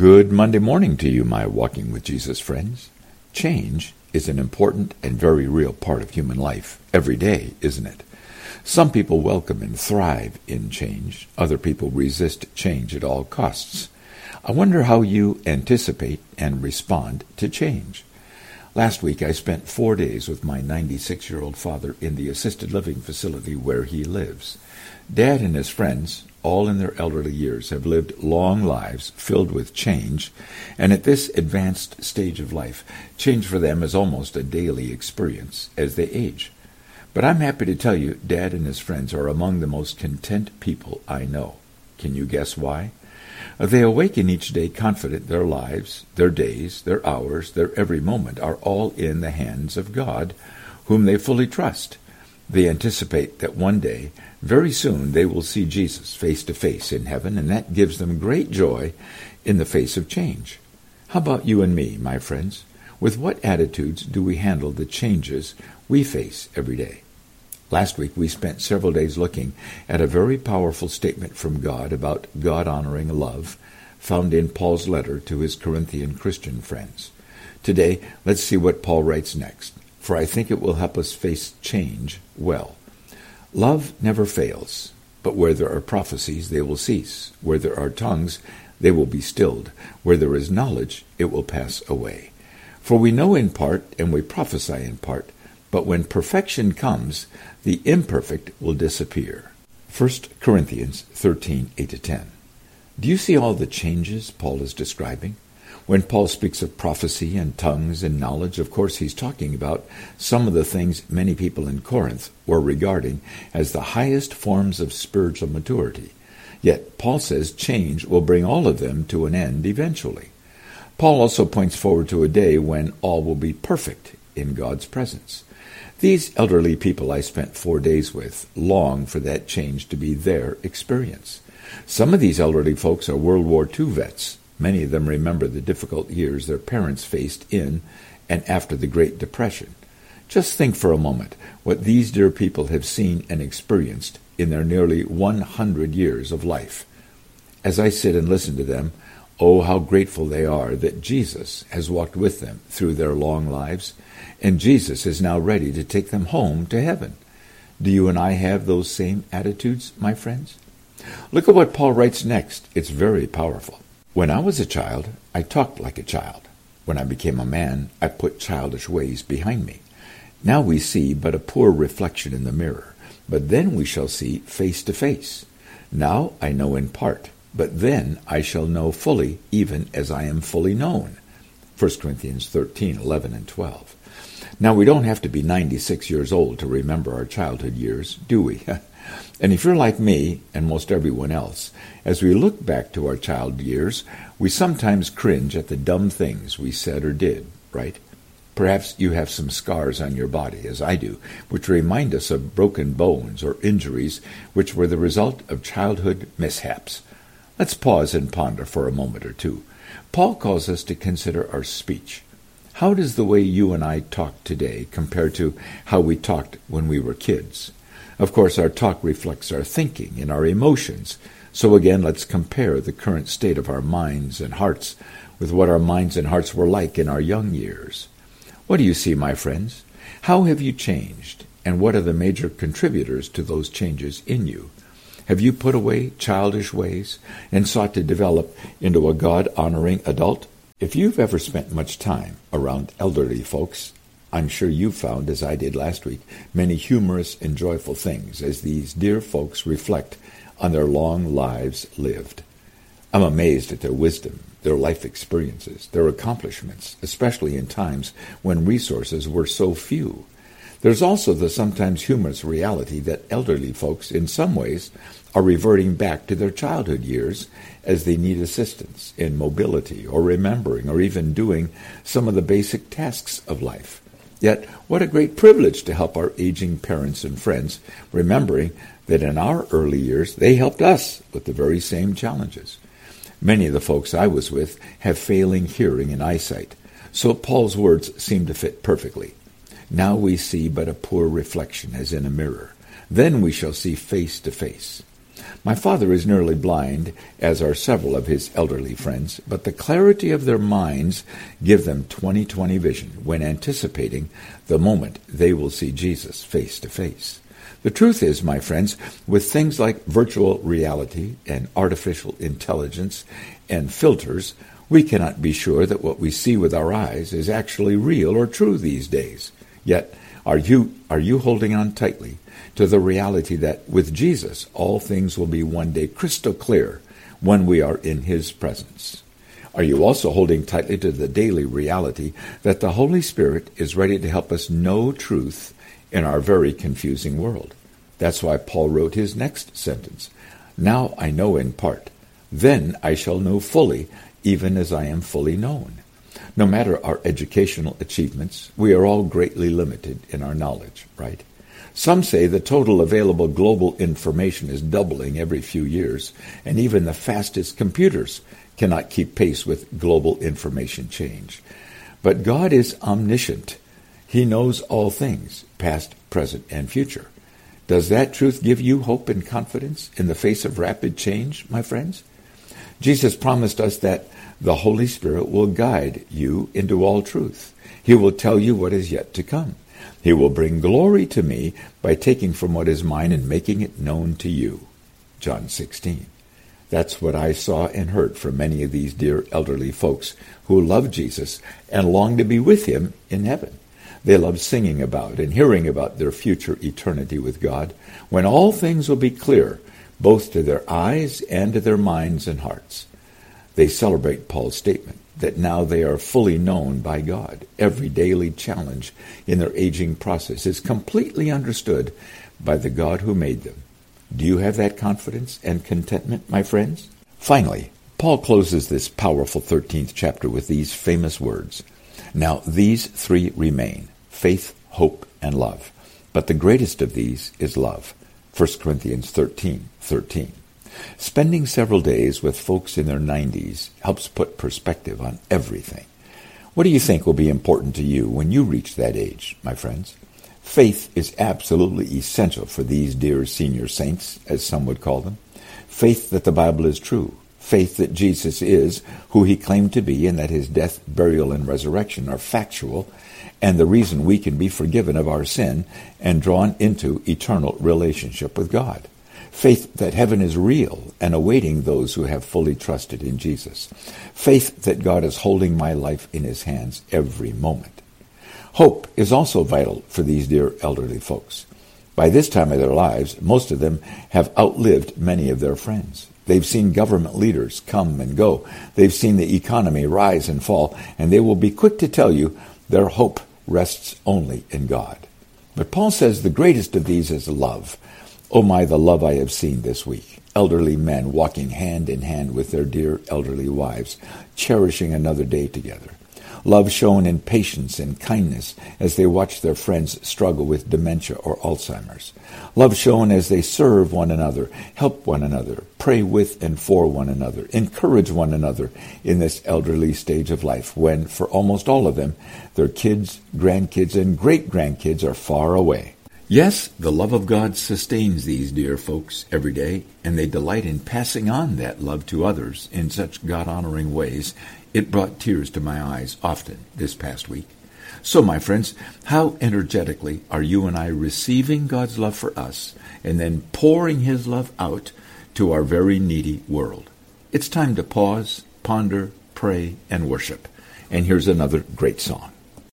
Good Monday morning to you, my Walking with Jesus friends. Change is an important and very real part of human life every day, isn't it? Some people welcome and thrive in change. Other people resist change at all costs. I wonder how you anticipate and respond to change. Last week I spent 4 days with my 96-year-old father in the assisted living facility where he lives. Dad and his friends, all in their elderly years, have lived long lives filled with change, and at this advanced stage of life, change for them is almost a daily experience as they age. But I'm happy to tell you, Dad and his friends are among the most content people I know. Can you guess why? They awaken each day confident their lives, their days, their hours, their every moment are all in the hands of God, whom they fully trust. They anticipate that one day, very soon, they will see Jesus face to face in heaven, and that gives them great joy in the face of change. How about you and me, my friends? With what attitudes do we handle the changes we face every day? Last week we spent several days looking at a very powerful statement from God about God-honoring love found in Paul's letter to his Corinthian Christian friends. Today, let's see what Paul writes next, for I think it will help us face change well. Love never fails, but where there are prophecies, they will cease. Where there are tongues, they will be stilled. Where there is knowledge, it will pass away. For we know in part, and we prophesy in part, but when perfection comes, the imperfect will disappear. 1 Corinthians 13, 8-10. Do you see all the changes Paul is describing? When Paul speaks of prophecy and tongues and knowledge, of course he's talking about some of the things many people in Corinth were regarding as the highest forms of spiritual maturity. Yet Paul says change will bring all of them to an end eventually. Paul also points forward to a day when all will be perfect in God's presence. These elderly people I spent 4 days with long for that change to be their experience. Some of these elderly folks are World War II vets. Many of them remember the difficult years their parents faced in and after the Great Depression. Just think for a moment what these dear people have seen and experienced in their nearly 100 years of life. As I sit and listen to them, oh, how grateful they are that Jesus has walked with them through their long lives, and Jesus is now ready to take them home to heaven. Do you and I have those same attitudes, my friends? Look at what Paul writes next. It's very powerful. When I was a child, I talked like a child. When I became a man, I put childish ways behind me. Now we see but a poor reflection in the mirror, but then we shall see face to face. Now I know in part, but then I shall know fully, even as I am fully known. 1 Corinthians 13, 11 and 12. Now we don't have to be 96 years old to remember our childhood years, do we? And if you're like me, and most everyone else, as we look back to our child years, we sometimes cringe at the dumb things we said or did, right? Perhaps you have some scars on your body, as I do, which remind us of broken bones or injuries which were the result of childhood mishaps. Let's pause and ponder for a moment or two. Paul calls us to consider our speech. How does the way you and I talk today compare to how we talked when we were kids? Of course, our talk reflects our thinking and our emotions. So again, let's compare the current state of our minds and hearts with what our minds and hearts were like in our young years. What do you see, my friends? How have you changed, and what are the major contributors to those changes in you? Have you put away childish ways and sought to develop into a God-honoring adult? If you've ever spent much time around elderly folks, I'm sure you found, as I did last week, many humorous and joyful things as these dear folks reflect on their long lives lived. I'm amazed at their wisdom, their life experiences, their accomplishments, especially in times when resources were so few. There's also the sometimes humorous reality that elderly folks, in some ways, are reverting back to their childhood years as they need assistance in mobility or remembering or even doing some of the basic tasks of life. Yet, what a great privilege to help our aging parents and friends, remembering that in our early years they helped us with the very same challenges. Many of the folks I was with have failing hearing and eyesight, so Paul's words seem to fit perfectly. Now we see but a poor reflection as in a mirror. Then we shall see face to face. My father is nearly blind, as are several of his elderly friends, but the clarity of their minds give them 20/20 vision when anticipating the moment they will see Jesus face to face. The truth is, my friends, with things like virtual reality and artificial intelligence and filters, we cannot be sure that what we see with our eyes is actually real or true these days. Yet, are you holding on tightly to the reality that with Jesus, all things will be one day crystal clear when we are in his presence? Are you also holding tightly to the daily reality that the Holy Spirit is ready to help us know truth in our very confusing world? That's why Paul wrote his next sentence. Now I know in part, then I shall know fully, even as I am fully known. No matter our educational achievements, we are all greatly limited in our knowledge, right? Some say the total available global information is doubling every few years, and even the fastest computers cannot keep pace with global information change. But God is omniscient. He knows all things, past, present, and future. Does that truth give you hope and confidence in the face of rapid change, my friends? Jesus promised us that the Holy Spirit will guide you into all truth. He will tell you what is yet to come. He will bring glory to me by taking from what is mine and making it known to you. John 16. That's what I saw and heard from many of these dear elderly folks who love Jesus and long to be with him in heaven. They love singing about and hearing about their future eternity with God, when all things will be clear, both to their eyes and to their minds and hearts. They celebrate Paul's statement that now they are fully known by God. Every daily challenge in their aging process is completely understood by the God who made them. Do you have that confidence and contentment, my friends? Finally, Paul closes this powerful 13th chapter with these famous words. Now these three remain, faith, hope, and love. But the greatest of these is love. 1 Corinthians 13:13. Spending several days with folks in their 90s helps put perspective on everything. What do you think will be important to you when you reach that age, my friends? Faith is absolutely essential for these dear senior saints, as some would call them. Faith that the Bible is true. Faith that Jesus is who he claimed to be and that his death, burial, and resurrection are factual and the reason we can be forgiven of our sin and drawn into eternal relationship with God. Faith that heaven is real and awaiting those who have fully trusted in Jesus. Faith that God is holding my life in his hands every moment. Hope is also vital for these dear elderly folks. By this time of their lives, most of them have outlived many of their friends. They've seen government leaders come and go. They've seen the economy rise and fall, and they will be quick to tell you their hope rests only in God. But Paul says the greatest of these is love. Oh my, the love I have seen this week. Elderly men walking hand in hand with their dear elderly wives, cherishing another day together. Love shown in patience and kindness as they watch their friends struggle with dementia or Alzheimer's. Love shown as they serve one another, help one another, pray with and for one another, encourage one another in this elderly stage of life when, for almost all of them, their kids, grandkids, and great-grandkids are far away. Yes, the love of God sustains these dear folks every day, and they delight in passing on that love to others in such God-honoring ways. It brought tears to my eyes often this past week. So, my friends, how energetically are you and I receiving God's love for us and then pouring his love out to our very needy world? It's time to pause, ponder, pray, and worship. And here's another great song.